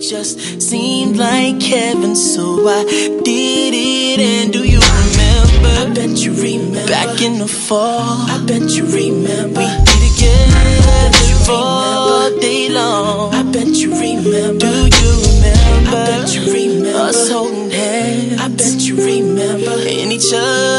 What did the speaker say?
just seemed like heaven, so I did it. And do you remember? I bet you remember. Back in the fall, I bet you remember. We did it together all day long. I bet you remember. Do you remember? I bet you remember. Us holding hands. I bet you remember. And each other